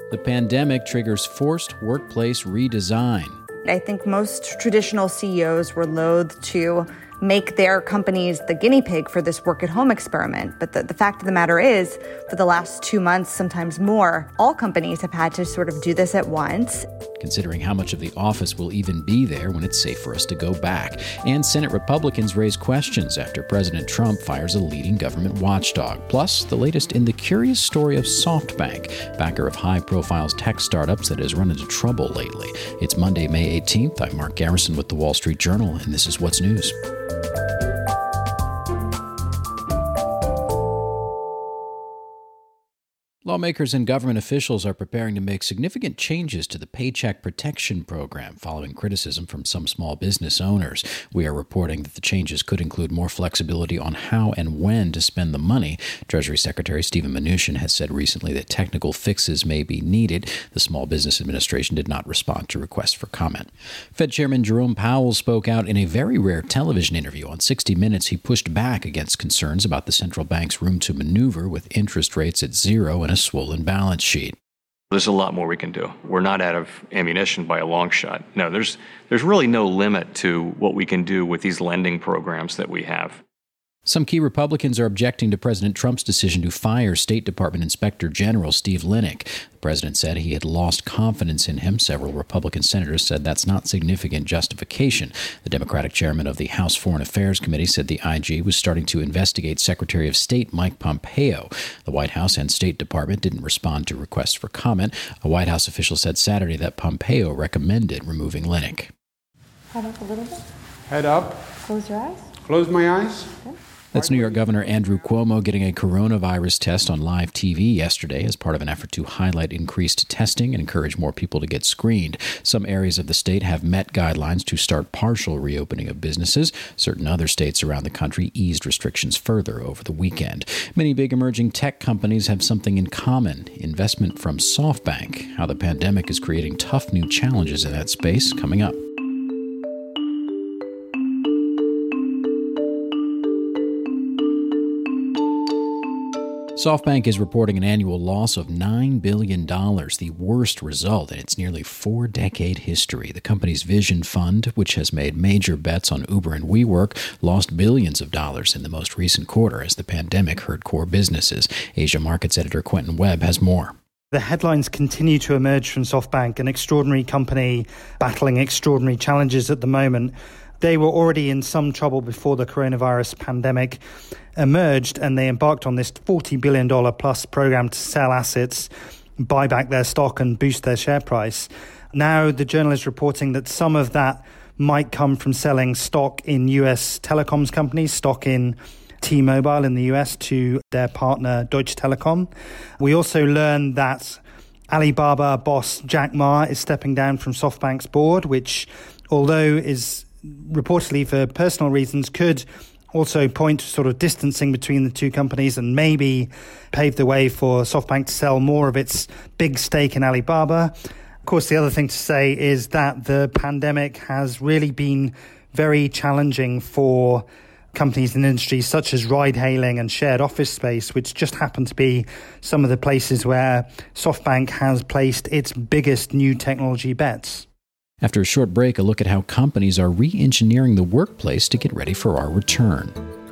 The pandemic triggers forced workplace redesign. I think most traditional CEOs were loath to make their companies the guinea pig for this work-at-home experiment. But the fact of the matter is, for the last 2 months, sometimes more, all companies have had to sort of do this at once. Considering how much of the office will even be there when it's safe for us to go back. And Senate Republicans raise questions after President Trump fires a leading government watchdog. Plus, the latest in the curious story of SoftBank, backer of high-profile tech startups that has run into trouble lately. It's Monday, May 18th. I'm Mark Garrison with The Wall Street Journal, and this is What's News. Lawmakers and government officials are preparing to make significant changes to the Paycheck Protection Program following criticism from some small business owners. We are reporting that the changes could include more flexibility on how and when to spend the money. Treasury Secretary Steven Mnuchin has said recently that technical fixes may be needed. The Small Business Administration did not respond to requests for comment. Fed Chairman Jerome Powell spoke out in a very rare television interview on 60 Minutes. He pushed back against concerns about the central bank's room to maneuver with interest rates at zero and a swollen balance sheet. There's a lot more we can do. We're not out of ammunition by a long shot. No, there's really no limit to what we can do with these lending programs that we have. Some key Republicans are objecting to President Trump's decision to fire State Department Inspector General Steve Linick. The president said he had lost confidence in him. Several Republican senators said that's not significant justification. The Democratic chairman of the House Foreign Affairs Committee said the IG was starting to investigate Secretary of State Mike Pompeo. The White House and State Department didn't respond to requests for comment. A White House official said Saturday that Pompeo recommended removing Linick. Head up a little bit. Head up. Close your eyes. Close my eyes. Okay. That's New York Governor Andrew Cuomo getting a coronavirus test on live TV yesterday as part of an effort to highlight increased testing and encourage more people to get screened. Some areas of the state have met guidelines to start partial reopening of businesses. Certain other states around the country eased restrictions further over the weekend. Many big emerging tech companies have something in common: investment from SoftBank. How the pandemic is creating tough new challenges in that space, coming up. SoftBank is reporting an annual loss of $9 billion, the worst result in its nearly 4-decade history. The company's Vision Fund, which has made major bets on Uber and WeWork, lost billions of dollars in the most recent quarter as the pandemic hurt core businesses. Asia Markets editor Quentin Webb has more. The headlines continue to emerge from SoftBank, an extraordinary company battling extraordinary challenges at the moment. They were already in some trouble before the coronavirus pandemic emerged, and they embarked on this $40 billion plus program to sell assets, buy back their stock and boost their share price. Now the Journal is reporting that some of that might come from selling stock in US telecoms companies, stock in T-Mobile in the US to their partner Deutsche Telekom. We also learned that Alibaba boss Jack Ma is stepping down from SoftBank's board, which, although is reportedly for personal reasons, could also point to sort of distancing between the two companies and maybe pave the way for SoftBank to sell more of its big stake in Alibaba. Of course, the other thing to say is that the pandemic has really been very challenging for companies in industries such as ride-hailing and shared office space, which just happen to be some of the places where SoftBank has placed its biggest new technology bets. After a short break, a look at how companies are re-engineering the workplace to get ready for our return.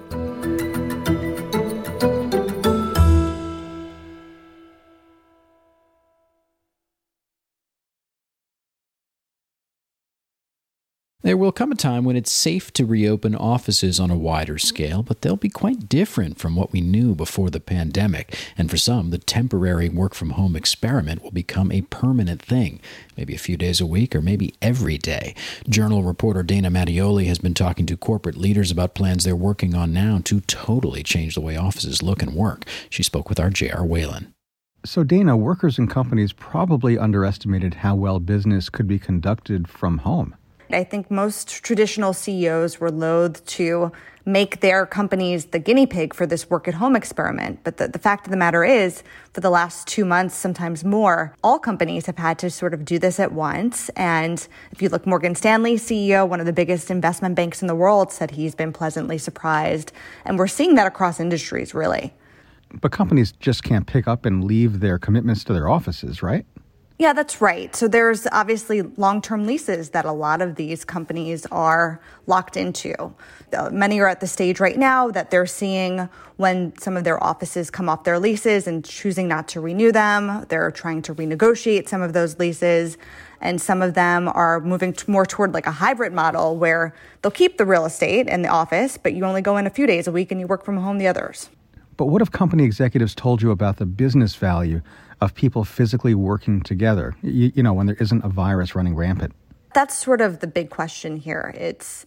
There will come a time when it's safe to reopen offices on a wider scale, but they'll be quite different from what we knew before the pandemic. And for some, the temporary work-from-home experiment will become a permanent thing, maybe a few days a week or maybe every day. Journal reporter Dana Mattioli has been talking to corporate leaders about plans they're working on now to totally change the way offices look and work. She spoke with our J.R. Whalen. So, Dana, workers and companies probably underestimated how well business could be conducted from home. I think most traditional CEOs were loath to make their companies the guinea pig for this work-at-home experiment. But the fact of the matter is, for the last 2 months, sometimes more, all companies have had to sort of do this at once. And if you look, Morgan Stanley CEO, one of the biggest investment banks in the world, said he's been pleasantly surprised. And we're seeing that across industries, really. But companies just can't pick up and leave their commitments to their offices, right? Yeah, that's right. So there's obviously long-term leases that a lot of these companies are locked into. Many are at the stage right now that they're seeing when some of their offices come off their leases and choosing not to renew them. They're trying to renegotiate some of those leases. And some of them are moving more toward like a hybrid model where they'll keep the real estate and the office, but you only go in a few days a week and you work from home the others. But what if company executives told you about the business value of people physically working together, you know, when there isn't a virus running rampant? That's sort of the big question here.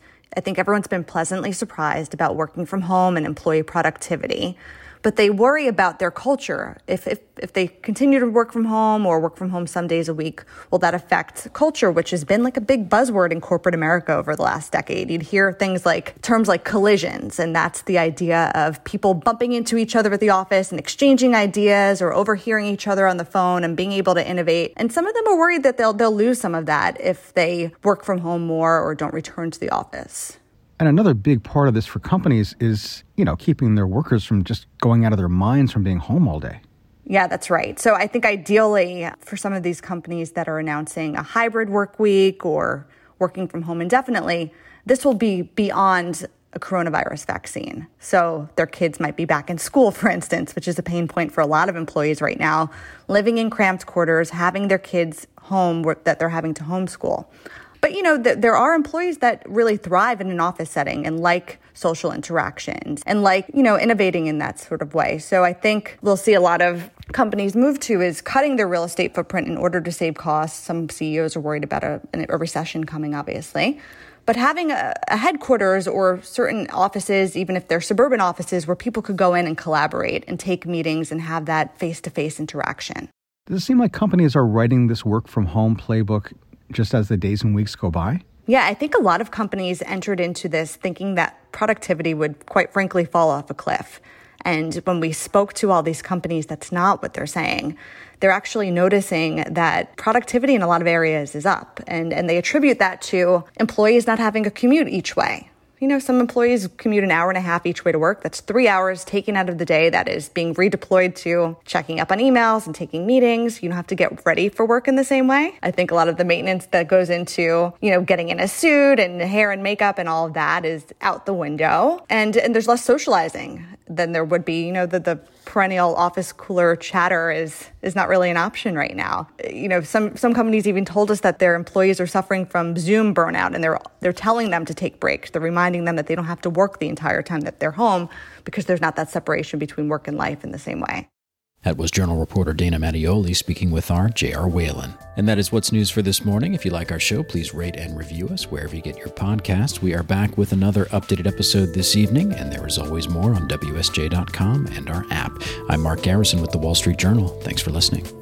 I think everyone's been pleasantly surprised about working from home and employee productivity, but they worry about their culture. If they continue to work from home or work from home some days a week, will that affect culture, which has been like a big buzzword in corporate America over the last decade? You'd hear terms like collisions, and that's the idea of people bumping into each other at the office and exchanging ideas or overhearing each other on the phone and being able to innovate. And some of them are worried that they'll lose some of that if they work from home more or don't return to the office. And another big part of this for companies is, you know, keeping their workers from just going out of their minds from being home all day. Yeah, that's right. So I think ideally for some of these companies that are announcing a hybrid work week or working from home indefinitely, this will be beyond a coronavirus vaccine. So their kids might be back in school, for instance, which is a pain point for a lot of employees right now, living in cramped quarters, having their kids home that they're having to homeschool. But, you know, there are employees that really thrive in an office setting and like social interactions and like, you know, innovating in that sort of way. So I think we'll see a lot of companies move to is cutting their real estate footprint in order to save costs. Some CEOs are worried about a recession coming, obviously. But having a headquarters or certain offices, even if they're suburban offices, where people could go in and collaborate and take meetings and have that face-to-face interaction. Does it seem like companies are writing this work from home playbook just as the days and weeks go by? Yeah, I think a lot of companies entered into this thinking that productivity would, quite frankly, fall off a cliff. And when we spoke to all these companies, that's not what they're saying. They're actually noticing that productivity in a lot of areas is up. And they attribute that to employees not having a commute each way. You know, some employees commute an hour and a half each way to work. That's 3 hours taken out of the day that is being redeployed to checking up on emails and taking meetings. You don't have to get ready for work in the same way. I think a lot of the maintenance that goes into, you know, getting in a suit and hair and makeup and all of that is out the window. And there's less socializing than there would be. You know, the perennial office cooler chatter is not really an option right now. You know, some companies even told us that their employees are suffering from Zoom burnout, and they're telling them to take breaks. They're reminding them that they don't have to work the entire time that they're home because there's not that separation between work and life in the same way. That was Journal reporter Dana Mattioli speaking with our J.R. Whalen. And that is what's news for this morning. If you like our show, please rate and review us wherever you get your podcasts. We are back with another updated episode this evening, and there is always more on WSJ.com and our app. I'm Mark Garrison with the Wall Street Journal. Thanks for listening.